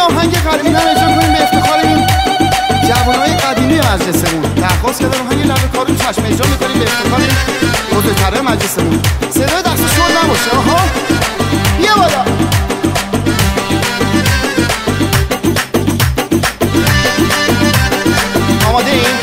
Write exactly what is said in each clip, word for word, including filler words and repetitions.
آهنگ قدیمی رو اجرا کنیم به افتخار این جوانای قدیمی مجلسمون. درخواست کردن آهنگ لب کارون چشم اجرا میکنیم به افتخار این بزرگترهای مجلسمون. صدای دست شور نباشه. آها بیا بالا. آماده این؟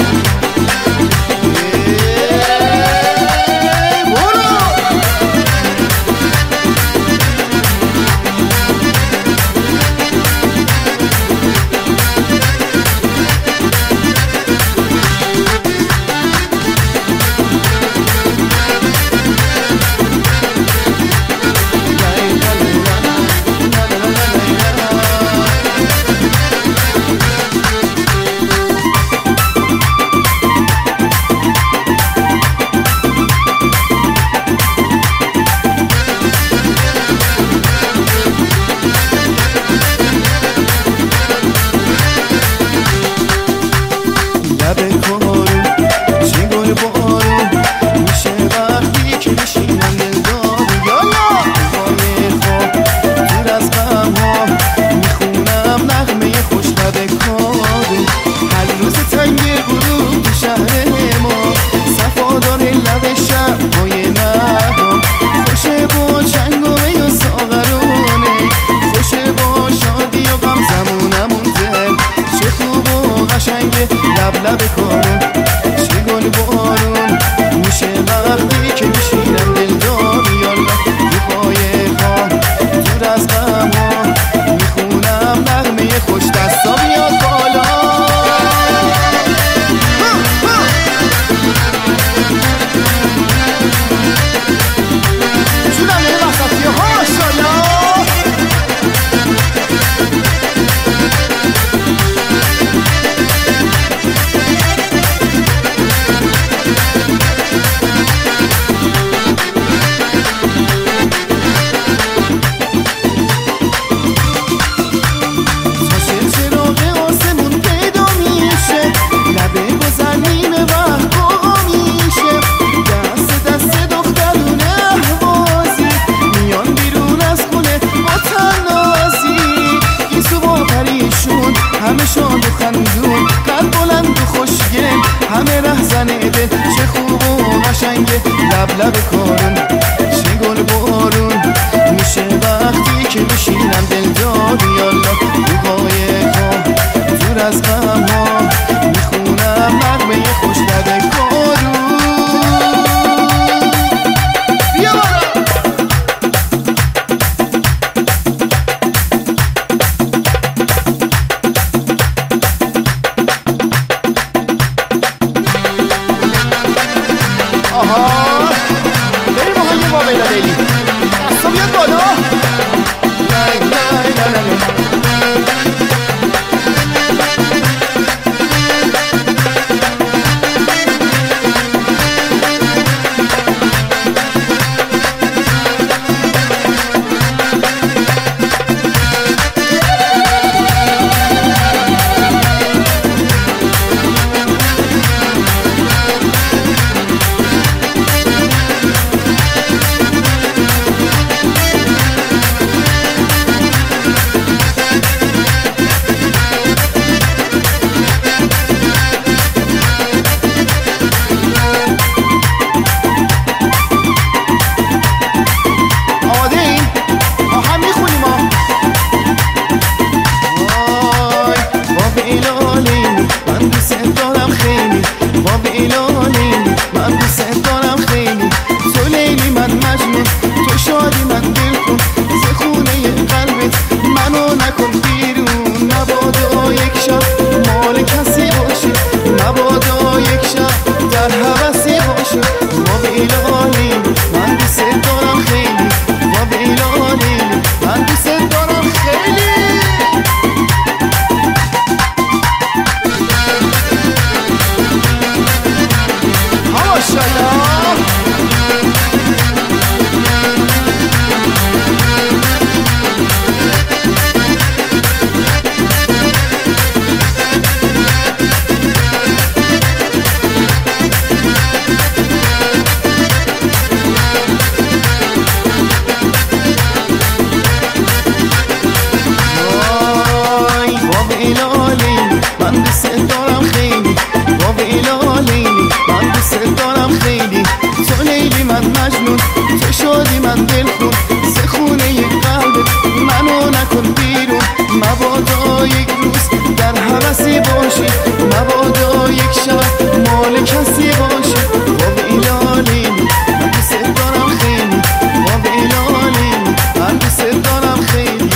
دوست دارم خیلی با ویلا لیلی، من دوست دارم خیلی. تو لیلی من مجنون، تو شادی من دلخون، سه خونه یک قلب منو نکن بیرون. مبادا یک روز در حوثی باشی، مبادا یک شب مال کسی باشی. با ویلا لیلی من دوست دارم خیلی، با ویلا لیلی من دوست دارم خیلی.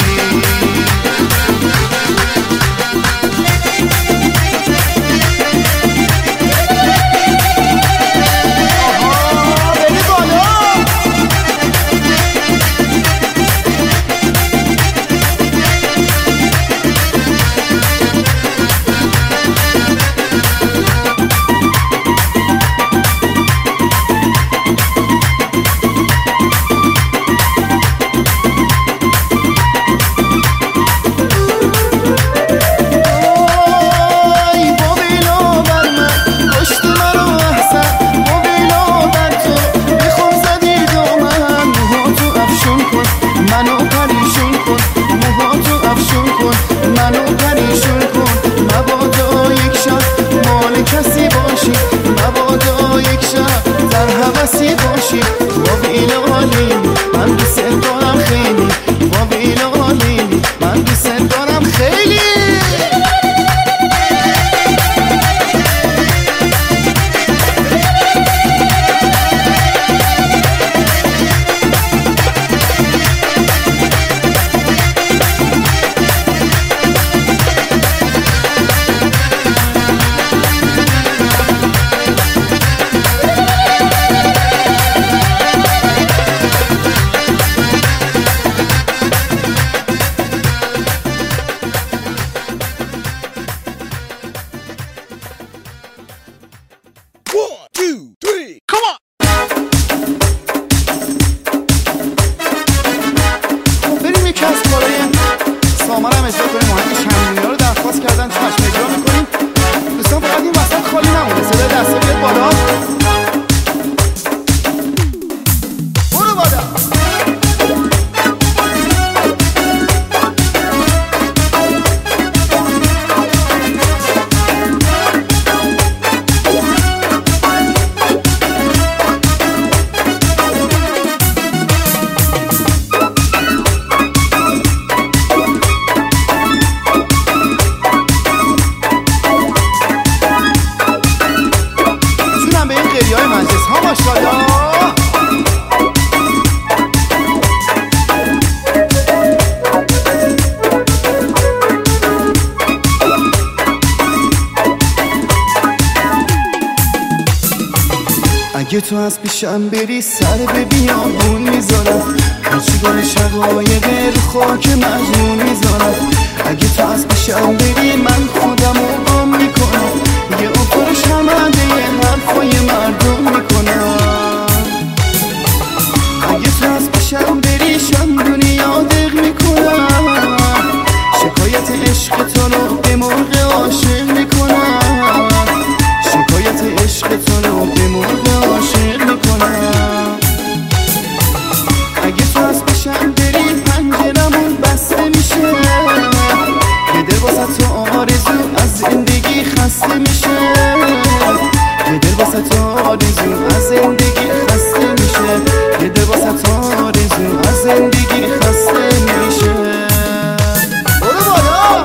اگه تو از پیشم بری سر به بیابون میذارم، هرچی گل شقایق رو خاک مجنون میذارم. اگه تو از پیشم بری من خودم رو گم میکنم، یه افر شمنده یه حرفای مردم میکنم. اگه تو از پیشم بری شم دنیا دق میکنم، شکایت عشق تو رو به مرغ عاشق میکنم، شکایت عشق تو رو به مرغ عاشق میکنم. اگه تو از پیشم بری پنجرمون بسته میشه، یه دل واسه تو آرزو از زندگی خسته میشه، یه دل واسه تو آرزو از زندگی خسته میشه، یه دل واسه تو آرزو از زندگی خسته میشه. برو بالا.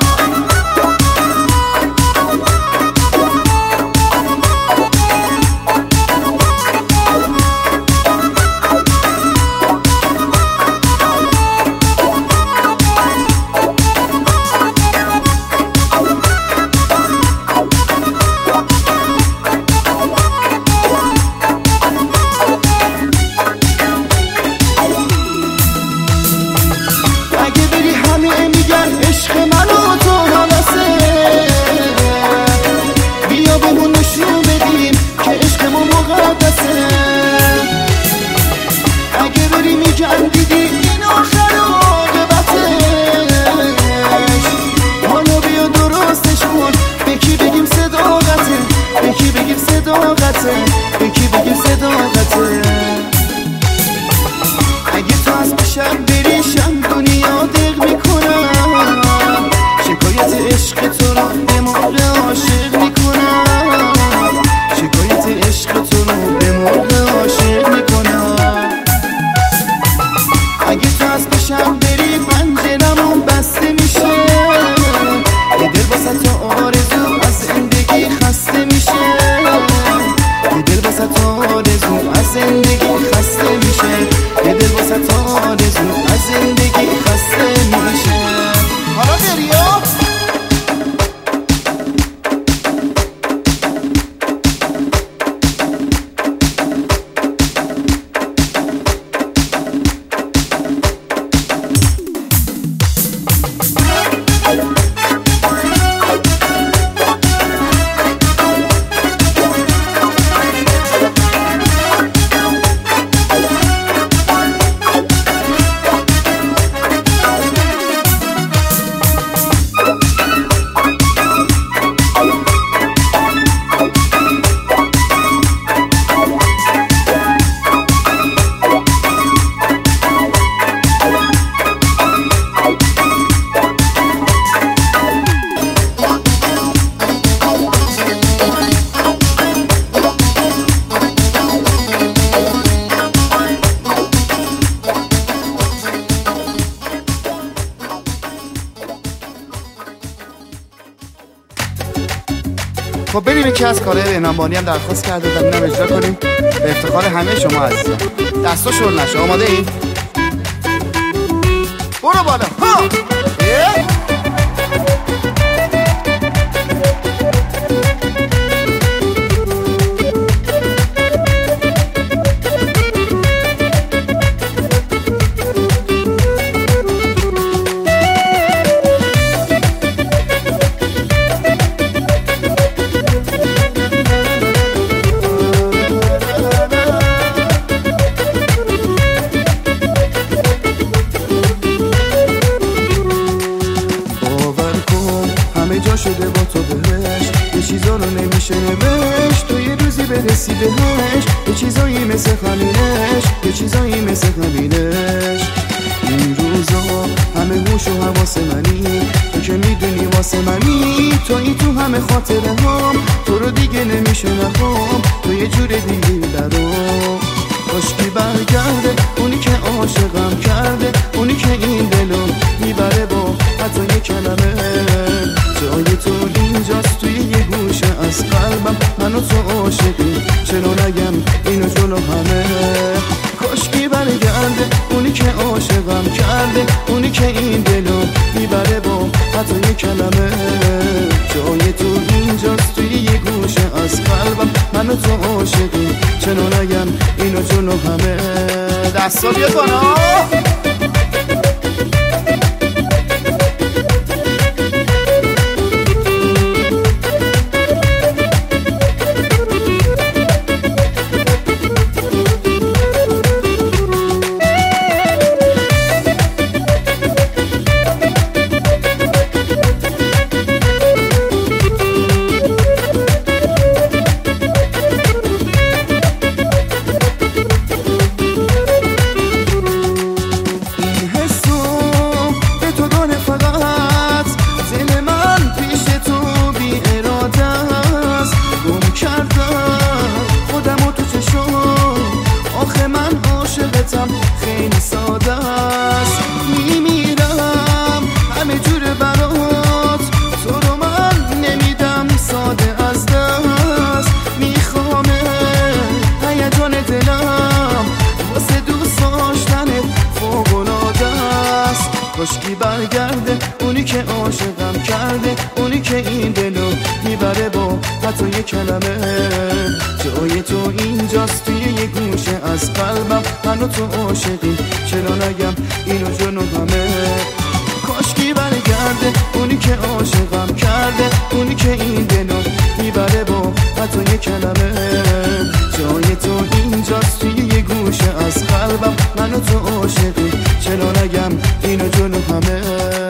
یکی بگیم صداقته. اگه تو از پیشم بریشم دنیا دق میکنم، شکایت عشق تو رو به مرغ از پیشم بری پنجرمون بسته میشه یه دل واسه تو آرزو از زندگی خسته میشه یه دل واسه تو آرزو از زندگی خسته میشه یه دل واسه تو آرزو از زندگی خسته میشه حالا دریا خب بریم یکی از کارهای بهنامبانی هم درخواست کرده بودم اینم اجرا کنیم به افتخار همه شما عزیزان. دستا شل نشه. آماده این؟ برو بالا ها اه؟ شده با تو بهش یه چیزا رو نمیشه نوشت تو یه روزی برسی بهش یه چیزایی مثل خمینش یه چیزایی مثل خمینش این روزا همه هوش و حواس منی تو که میدونی واسه منی تویی تو همه خاطره هم تو رو دیگه نمیشه نخوام تو یه جور دیگه برام کاشکی برگرده اونی که عاشقم کرده اونی که این دلو میبره با حتی یه کلمه جای تو اینجاست توی یه گوشه از قلبم من و تو عاشقی چرا نگم اینو جلو همه کاشکی برگرده اونی که عاشقم کرده اونی که این دلو میبره با حتی یه کلمه جای تو اینجاست توی یه گوشه از قلبم من و تو عاشقی چرا نگم اینو جلو همه دستا بیا بالا خیلی ساده است میمیرم همه جور برات تو رو من نمیدم ساده از دست میخوامه هیجان دلم واسه دوست داشتنت فوق‌العاده است کاشکی برگرده اونی که عاشقم کرده اونی که این دلو میبره با حتی یه کلمه جای تو اینجاست توی یه گوشه از قلبم من و تو عاشقی چرا نگم اینو جنو همه کاشکی برگرده اونی که عاشقم کرده اونی که این دلو میبره با حتی یه کلمه جای تو اینجاست توی یه گوشه از قلبم من و تو عاشقی چرا نگم اینو جنو همه